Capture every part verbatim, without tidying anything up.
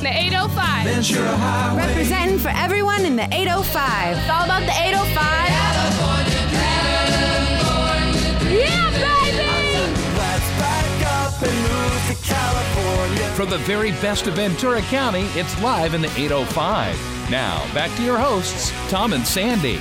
The eight oh five. Ventura Highway. Representing for everyone in the eight oh five. It's all about the eight oh five. California. Yeah, baby! Let's back up and move to California. From the very best of Ventura County, it's live in the eight oh five. Now, back to your hosts, Tom and Sandy.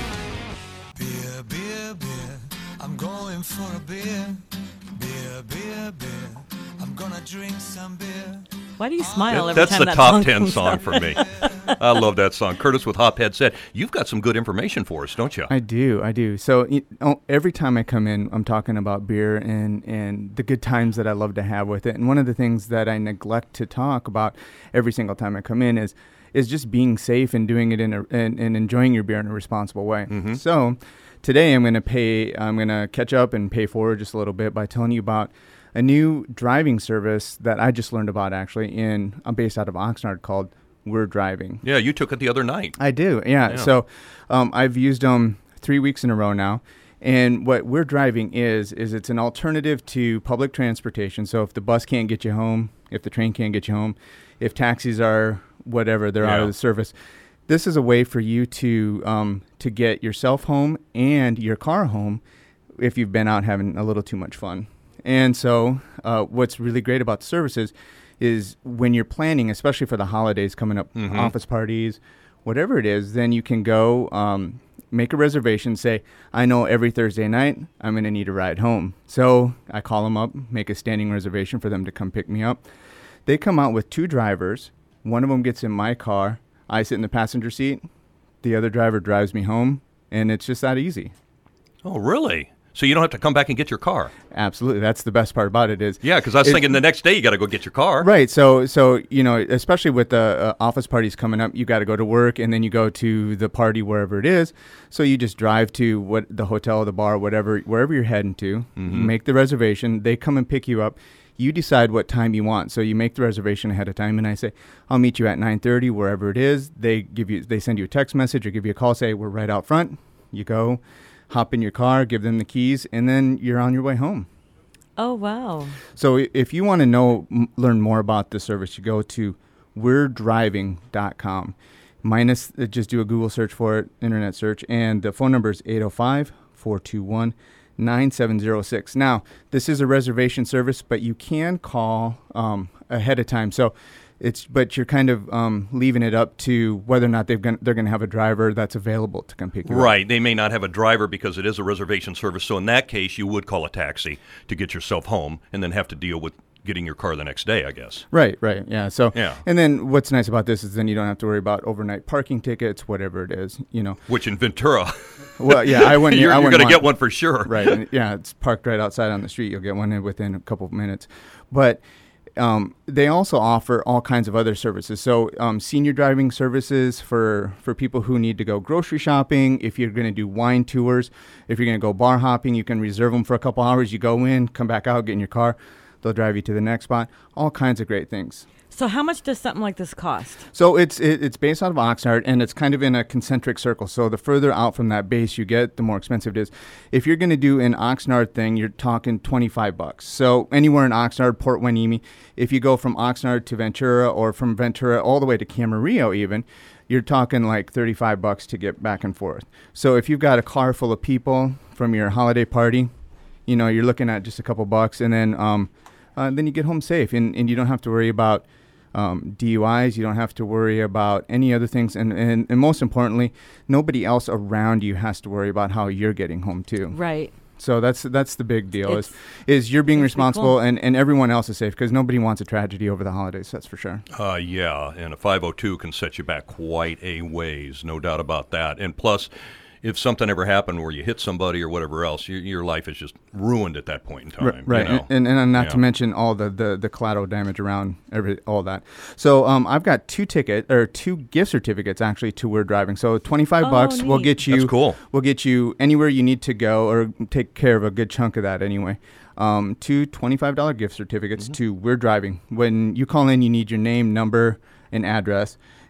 Beer, beer, beer. I'm going for a beer. Beer, beer, beer. I'm gonna drink some beer. Why do you smile every That's time the that top song ten comes song up? for me. I love that song. Curtis with Hophead said, you've got some good information for us, don't you? I do, I do. So you know, every time I come in, I'm talking about beer and, and the good times that I love to have with it. And one of the things that I neglect to talk about every single time I come in is is just being safe and doing it in a and, and enjoying your beer in a responsible way. Mm-hmm. So today I'm going to pay, I'm going to catch up and pay forward just a little bit by telling you about a new driving service that I just learned about actually in, I'm based out of Oxnard called We're Driving. Yeah, you took it the other night. I do, yeah. Yeah. So um, I've used them three weeks in a row now. And what We're Driving is, is it's an alternative to public transportation. So if the bus can't get you home, if the train can't get you home, if taxis are whatever, they're out Yeah. of the service, this is a way for you to um, to get yourself home and your car home if you've been out having a little too much fun. And so uh, what's really great about the services is when you're planning, especially for the holidays coming up, Mhm. office parties, whatever it is, then you can go um, make a reservation, say, I know every Thursday night I'm going to need a ride home. So I call them up, make a standing reservation for them to come pick me up. They come out with two drivers. One of them gets in my car. I sit in the passenger seat. The other driver drives me home, and it's just that easy. Oh, really? So you don't have to come back and get your car? Absolutely. That's the best part about it is. Yeah, because I was it- thinking the next day you got to go get your car. Right. So, so you know, especially with the uh, office parties coming up, you got to go to work and then you go to the party wherever it is. So you just drive to what the hotel, the bar, whatever, wherever you're heading to. Mhm. You make the reservation. They come and pick you up. You decide what time you want. So you make the reservation ahead of time, and I say, I'll meet you at nine thirty wherever it is. They give you, they send you a text message or give you a call. Say we're right out front. You go, hop in your car, give them the keys, and then you're on your way home. Oh, wow. So i- if you want to know, m- learn more about the service, you go to we're driving dot com. Minus, uh, just do a Google search for it, internet search, and the phone number is eight oh five, four two one, nine seven zero six. Now, this is a reservation service, but you can call um, ahead of time. So it's, but you're kind of um, leaving it up to whether or not they've gonna, they're going to have a driver that's available to come pick you up. Right. They may not have a driver because it is a reservation service. So in that case, you would call a taxi to get yourself home and then have to deal with getting your car the next day, I guess. Right, right, yeah. So, Yeah. and then what's nice about this is then you don't have to worry about overnight parking tickets, whatever it is, you know. Which in Ventura, Well, yeah, I wouldn't. you're, I you're wouldn't going to want- get one for sure. Right, and yeah, it's parked right outside on the street. You'll get one in within a couple of minutes. But um, they also offer all kinds of other services. So um, senior driving services for, for people who need to go grocery shopping. If you're going to do wine tours, if you're going to go bar hopping, you can reserve them for a couple hours. You go in, come back out, get in your car. They'll drive you to the next spot. All kinds of great things. So how much does something like this cost? So it's it, it's based out of Oxnard, and it's kind of in a concentric circle. So the further out from that base you get, the more expensive it is. If you're going to do an Oxnard thing, you're talking twenty-five bucks. So anywhere in Oxnard, Port Hueneme, if you go from Oxnard to Ventura or from Ventura all the way to Camarillo even, you're talking like thirty-five bucks to get back and forth. So if you've got a car full of people from your holiday party, you know, you're looking at just a couple bucks, and then um, uh, then you get home safe, and, and you don't have to worry about Um, D U Is. You don't have to worry about any other things, and, and, and most importantly, nobody else around you has to worry about how you're getting home too. Right. So that's that's the big deal It's- is is you're being it's pretty responsible, cool. and, and everyone else is safe because nobody wants a tragedy over the holidays. That's for sure. Uh, yeah, and a five oh two can set you back quite a ways, no doubt about that. And plus, if something ever happened where you hit somebody or whatever else, your, your life is just ruined at that point in time. R- right, You know? and, and and not Yeah. to mention all the, the, the collateral damage around every all that. So um, I've got two ticket or two gift certificates actually to We're Driving. So twenty-five Oh, bucks will neat. get you. That's cool. Will get you anywhere you need to go or take care of a good chunk of that anyway. Um, two twenty-five dollar gift certificates Mm-hmm. to We're Driving. When you call in, you need your name, number, and address.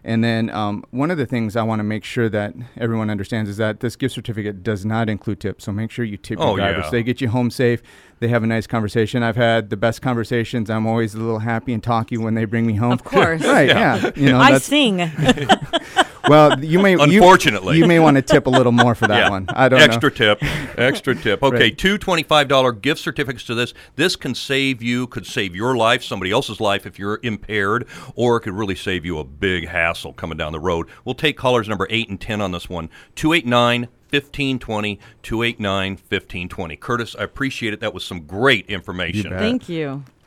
And then um, one of the things I want to make sure that everyone understands is that this gift certificate does not include tips. So make sure you tip Oh, your drivers. yeah. They get you home safe. They have a nice conversation. I've had the best conversations. I'm always a little happy and talky when they bring me home. Of course. Right, yeah. You know, I that's, sing. well, you may you- Unfortunately. you, may want to tip a little more for that Yeah. one. I don't Extra know. tip. Extra tip. Okay, Right. two twenty-five dollars gift certificates to this. This can save you, could save your life, somebody else's life if you're impaired, or it could really save you a big hassle coming down the road. We'll take callers number eight and ten on this one. two eight nine, fifteen twenty, two eight nine, fifteen twenty. Curtis, I appreciate it. That was some great information. bet. Thank you.